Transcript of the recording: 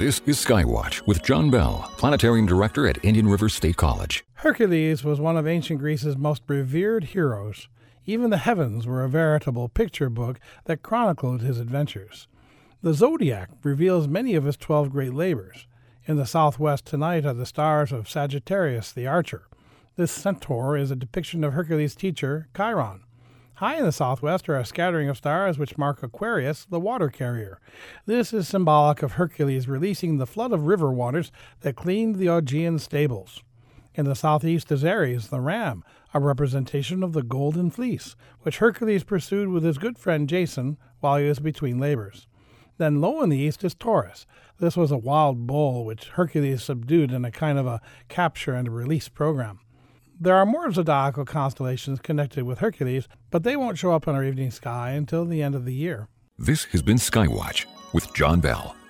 This is Skywatch with John Bell, planetarium director at Indian River State College. Hercules was one of ancient Greece's most revered heroes. Even the heavens were a veritable picture book that chronicled his adventures. The zodiac reveals many of his 12 great labors. In the southwest tonight are the stars of Sagittarius the archer. This centaur is a depiction of Hercules' teacher, Chiron. High in the southwest are a scattering of stars which mark Aquarius, the water carrier. This is symbolic of Hercules releasing the flood of river waters that cleaned the Augean stables. In the southeast is Aries, the ram, a representation of the golden fleece, which Hercules pursued with his good friend Jason while he was between labors. Then low in the east is Taurus. This was a wild bull which Hercules subdued in a kind of a capture and release program. There are more zodiacal constellations connected with Hercules, but they won't show up on our evening sky until the end of the year. This has been Skywatch with John Bell.